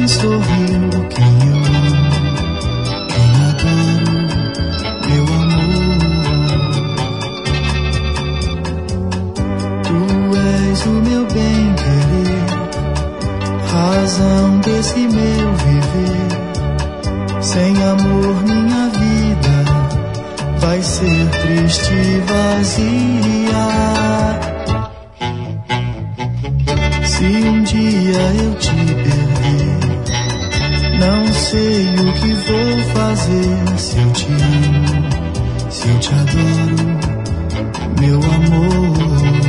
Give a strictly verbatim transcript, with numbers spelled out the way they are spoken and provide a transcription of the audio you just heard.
quem sorriu, quem eu amo, quem adoro, meu amor. Tu és o meu bem-querer, razão desse meu viver. Sem amor minha vida vai ser triste e vazia. Se um dia eu te perder, não sei o que vou fazer. Se eu te amo, se eu te adoro, meu amor.